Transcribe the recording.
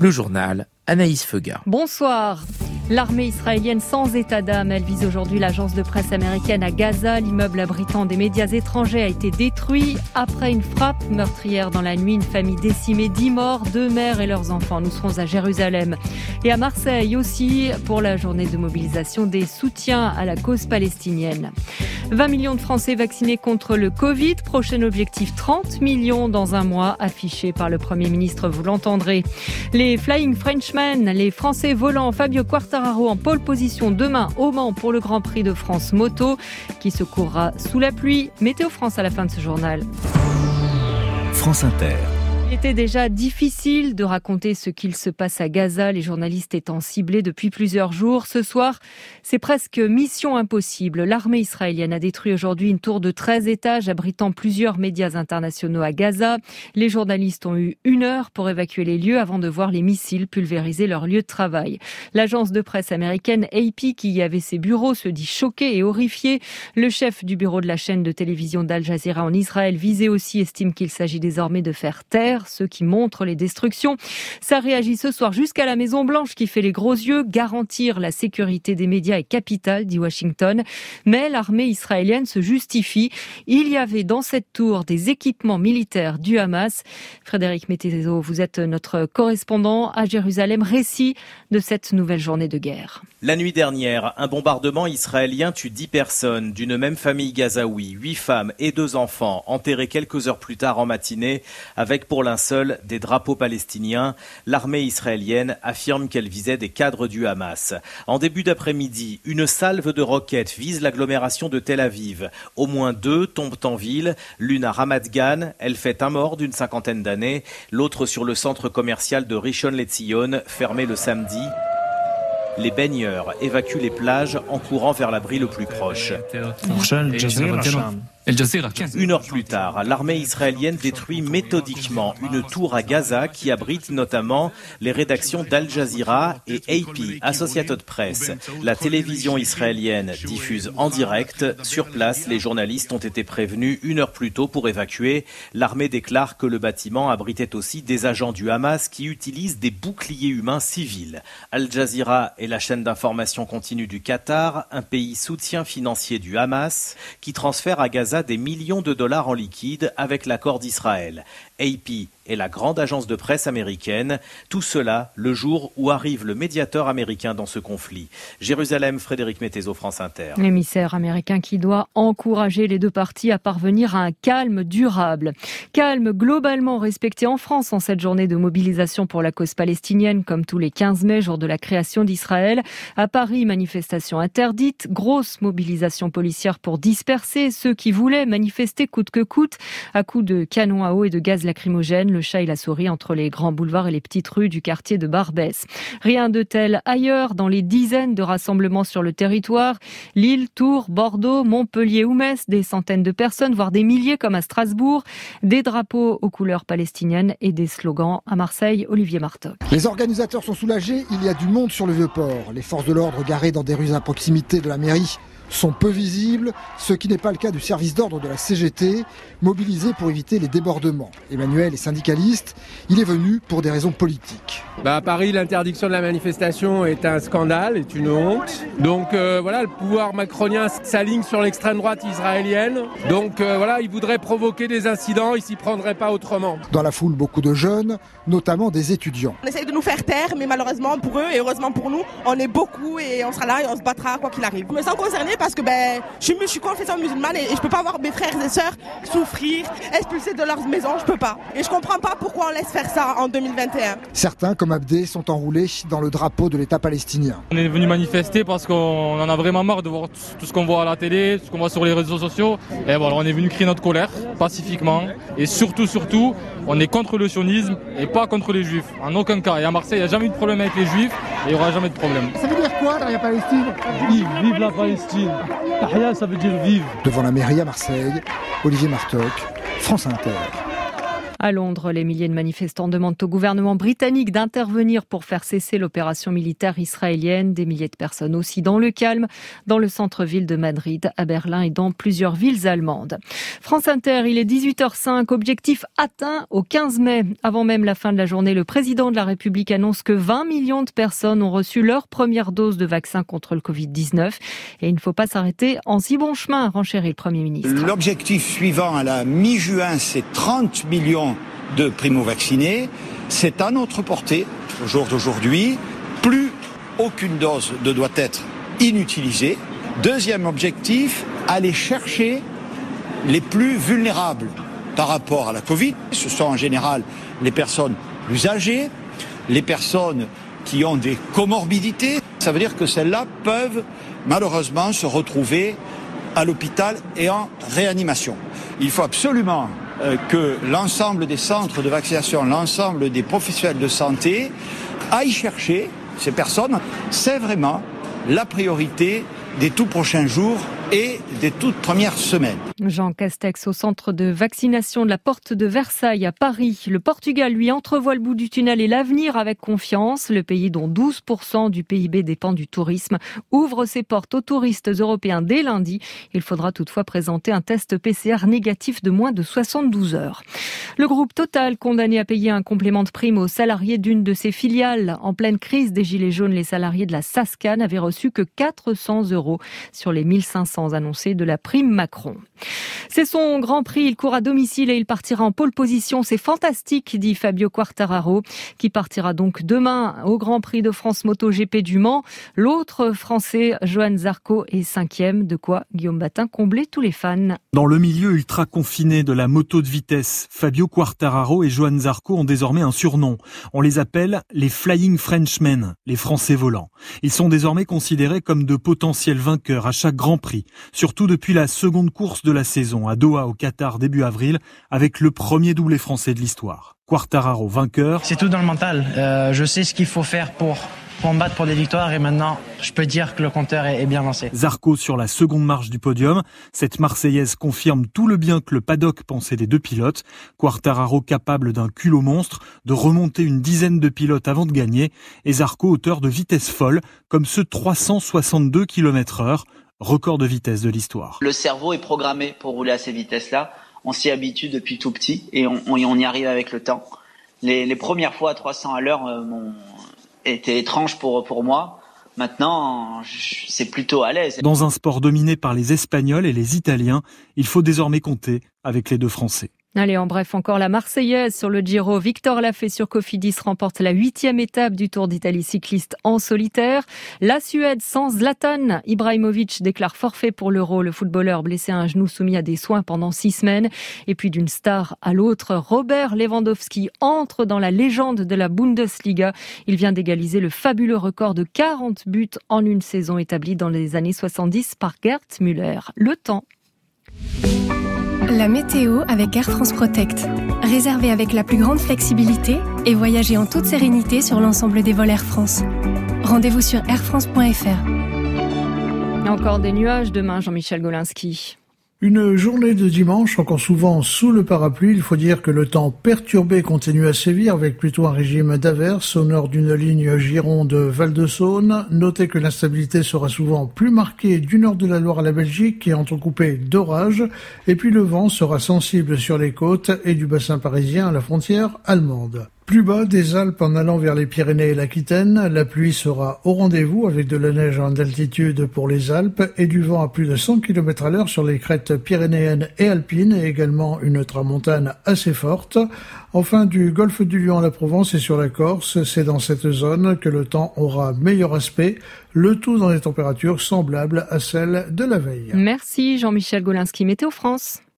Le journal, Anaïs Feuga. Bonsoir. L'armée israélienne sans état d'âme, elle vise aujourd'hui l'agence de presse américaine à Gaza. L'immeuble abritant des médias étrangers a été détruit après une frappe meurtrière dans la nuit. Une famille décimée, 10 morts, 2 mères et leurs enfants. Nous serons à Jérusalem et à Marseille aussi pour la journée de mobilisation des soutiens à la cause palestinienne. 20 millions de Français vaccinés contre le Covid. Prochain objectif, 30 millions dans un mois, affiché par le Premier ministre, vous l'entendrez. Les Flying Frenchmen, les Français volants, Fabio Quartararo en pole position demain au Mans pour le Grand Prix de France Moto, qui se courra sous la pluie. Météo France à la fin de ce journal. France Inter. Il était déjà difficile de raconter ce qu'il se passe à Gaza, les journalistes étant ciblés depuis plusieurs jours. Ce soir, c'est presque mission impossible. L'armée israélienne a détruit aujourd'hui une tour de 13 étages abritant plusieurs médias internationaux à Gaza. Les journalistes ont eu 1 heure pour évacuer les lieux avant de voir les missiles pulvériser leur lieu de travail. L'agence de presse américaine AP, qui y avait ses bureaux, se dit choquée et horrifiée. Le chef du bureau de la chaîne de télévision d'Al Jazeera en Israël, visé aussi, estime qu'il s'agit désormais de faire taire ceux qui montrent les destructions. Ça réagit ce soir jusqu'à la Maison-Blanche qui fait les gros yeux. Garantir la sécurité des médias est capital, dit Washington. Mais l'armée israélienne se justifie. Il y avait dans cette tour des équipements militaires du Hamas. Frédéric Mettezo, vous êtes notre correspondant à Jérusalem. Récit de cette nouvelle journée de guerre. La nuit dernière, un bombardement israélien tue 10 personnes d'une même famille gazaoui, 8 femmes et 2 enfants, enterrés quelques heures plus tard en matinée, avec pour linceul des drapeaux palestiniens. L'armée israélienne affirme qu'elle visait des cadres du Hamas. En début d'après-midi, une salve de roquettes vise l'agglomération de Tel Aviv. Au moins 2 tombent en ville, l'une à Ramat Gan, elle fait un mort d'une 50aine d'années, l'autre sur le centre commercial de Rishon LeZion, fermé le samedi. Les baigneurs évacuent les plages en courant vers l'abri le plus proche. 1 heure plus tard, l'armée israélienne détruit méthodiquement une tour à Gaza qui abrite notamment les rédactions d'Al Jazeera et AP, Associated Press. La télévision israélienne diffuse en direct. Sur place, les journalistes ont été prévenus 1 heure plus tôt pour évacuer. L'armée déclare que le bâtiment abritait aussi des agents du Hamas qui utilisent des boucliers humains civils. Al Jazeera est la chaîne d'information continue du Qatar, un pays soutien financier du Hamas, qui transfère à Gaza des millions de dollars en liquide avec l'accord d'Israël. AP est la grande agence de presse américaine. Tout cela le jour où arrive le médiateur américain dans ce conflit. Jérusalem, Frédéric Mettezo, France Inter. L'émissaire américain qui doit encourager les deux parties à parvenir à un calme durable. Calme globalement respecté en France en cette journée de mobilisation pour la cause palestinienne, comme tous les 15 mai, jour de la création d'Israël. À Paris, manifestation interdite, grosse mobilisation policière pour disperser ceux qui voulaient manifester coûte que coûte, à coups de canons à eau et de gaz lacrymogène, le chat et la souris entre les grands boulevards et les petites rues du quartier de Barbès. Rien de tel ailleurs dans les dizaines de rassemblements sur le territoire. Lille, Tours, Bordeaux, Montpellier ou Metz, des centaines de personnes, voire des milliers comme à Strasbourg, des drapeaux aux couleurs palestiniennes et des slogans à Marseille. Olivier Martoc. Les organisateurs sont soulagés, il y a du monde sur le Vieux-Port. Les forces de l'ordre garées dans des rues à proximité de la mairie sont peu visibles, ce qui n'est pas le cas du service d'ordre de la CGT, mobilisé pour éviter les débordements. Emmanuel est syndicaliste, il est venu pour des raisons politiques. À Paris, l'interdiction de la manifestation est un scandale, est une honte. Donc voilà, le pouvoir macronien s'aligne sur l'extrême droite israélienne. Donc voilà, il voudrait provoquer des incidents, il s'y prendrait pas autrement. Dans la foule, beaucoup de jeunes, notamment des étudiants. On essaye de nous faire taire, mais malheureusement pour eux et heureusement pour nous, on est beaucoup et on sera là et on se battra quoi qu'il arrive. Je me sens concernée parce que je suis confessante musulmane et je peux pas voir mes frères et sœurs souffrir, expulsés de leur maison, je peux pas. Et je comprends pas pourquoi on laisse faire ça en 2021. Certains, comme Abdé, sont enroulés dans le drapeau de l'État palestinien. On est venu manifester parce qu'on en a vraiment marre de voir tout ce qu'on voit à la télé, tout ce qu'on voit sur les réseaux sociaux. Et voilà, on est venu crier notre colère pacifiquement. Et surtout, on est contre le sionisme et pas contre les juifs. En aucun cas. Et à Marseille, il n'y a jamais eu de problème avec les juifs et il n'y aura jamais de problème. Ça veut dire quoi, la Palestine ? Vive la Palestine. Tahia, ça veut dire vive. Devant la mairie à Marseille, Olivier Martoc, France Inter. À Londres, les milliers de manifestants demandent au gouvernement britannique d'intervenir pour faire cesser l'opération militaire israélienne. Des milliers de personnes aussi dans le calme, dans le centre-ville de Madrid, à Berlin et dans plusieurs villes allemandes. France Inter, il est 18h05, objectif atteint au 15 mai. Avant même la fin de la journée, le président de la République annonce que 20 millions de personnes ont reçu leur première dose de vaccin contre le Covid-19. Et il ne faut pas s'arrêter en si bon chemin, renchérit le Premier ministre. L'objectif suivant à la mi-juin, c'est 30 millions de primo-vaccinés. C'est à notre portée, au jour d'aujourd'hui. Plus aucune dose ne doit être inutilisée. Deuxième objectif, aller chercher les plus vulnérables par rapport à la Covid. Ce sont en général les personnes plus âgées, les personnes qui ont des comorbidités. Ça veut dire que celles-là peuvent malheureusement se retrouver à l'hôpital et en réanimation. Il faut absolument que l'ensemble des centres de vaccination, l'ensemble des professionnels de santé aillent chercher ces personnes. C'est vraiment la priorité des tout prochains jours et des toutes premières semaines. Jean Castex au centre de vaccination de la Porte de Versailles à Paris. Le Portugal, lui, entrevoit le bout du tunnel et l'avenir avec confiance. Le pays dont 12% du PIB dépend du tourisme ouvre ses portes aux touristes européens dès lundi. Il faudra toutefois présenter un test PCR négatif de moins de 72 heures. Le groupe Total, condamné à payer un complément de prime aux salariés d'une de ses filiales. En pleine crise des Gilets jaunes, les salariés de la Sascan avaient reçu que 400 € sur les 1500 annoncés de la prime Macron. C'est son Grand Prix, il court à domicile et il partira en pole position. C'est fantastique, dit Fabio Quartararo, qui partira donc demain au Grand Prix de France MotoGP du Mans. L'autre Français, Johan Zarco, est 5e. De quoi Guillaume Batin combler tous les fans. Dans le milieu ultra confiné de la moto de vitesse, Fabio Quartararo et Johan Zarco ont désormais un surnom. On les appelle les Flying Frenchmen, les Français volants. Ils sont désormais considérés comme de potentiels vainqueurs à chaque Grand Prix, surtout depuis la seconde course de la saison à Doha au Qatar début avril, avec le premier doublé français de l'histoire. Quartararo vainqueur. C'est tout dans le mental. Je sais ce qu'il faut faire pour me battre pour des victoires et maintenant je peux dire que le compteur est bien lancé. Zarco sur la seconde marche du podium. Cette Marseillaise confirme tout le bien que le paddock pensait des deux pilotes. Quartararo capable d'un culot monstre, de remonter une dizaine de pilotes avant de gagner, et Zarco auteur de vitesse folle, comme ce 362 km/h. Record de vitesse de l'histoire. Le cerveau est programmé pour rouler à ces vitesses-là. On s'y habitue depuis tout petit et on y arrive avec le temps. Les premières fois à 300 à l'heure étaient étranges pour moi. Maintenant, c'est plutôt à l'aise. Dans un sport dominé par les Espagnols et les Italiens, il faut désormais compter avec les deux Français. Allez, en bref, encore la Marseillaise sur le Giro. Victor Lafay sur Cofidis remporte la 8e étape du Tour d'Italie cycliste en solitaire. La Suède sans Zlatan Ibrahimovic déclare forfait pour l'Euro. Le footballeur blessé à un genou soumis à des soins pendant 6 semaines. Et puis d'une star à l'autre, Robert Lewandowski entre dans la légende de la Bundesliga. Il vient d'égaliser le fabuleux record de 40 buts en une saison établi dans les années 70 par Gerd Müller. Le temps. La météo avec Air France Protect. Réservez avec la plus grande flexibilité et voyagez en toute sérénité sur l'ensemble des vols Air France. Rendez-vous sur airfrance.fr. Encore des nuages demain, Jean-Michel Golinski. Une journée de dimanche, encore souvent sous le parapluie. Il faut dire que le temps perturbé continue à sévir avec plutôt un régime d'averses au nord d'une ligne Gironde-Val-de-Saône. Notez que l'instabilité sera souvent plus marquée du nord de la Loire à la Belgique et entrecoupée d'orages. Et puis le vent sera sensible sur les côtes et du bassin parisien à la frontière allemande. Plus bas des Alpes en allant vers les Pyrénées et l'Aquitaine, la pluie sera au rendez-vous avec de la neige en altitude pour les Alpes et du vent à plus de 100 km/h sur les crêtes pyrénéennes et alpines et également une tramontane assez forte. Enfin, du golfe du Lion à la Provence et sur la Corse, c'est dans cette zone que le temps aura meilleur aspect, le tout dans des températures semblables à celles de la veille. Merci Jean-Michel Golinski, Météo France.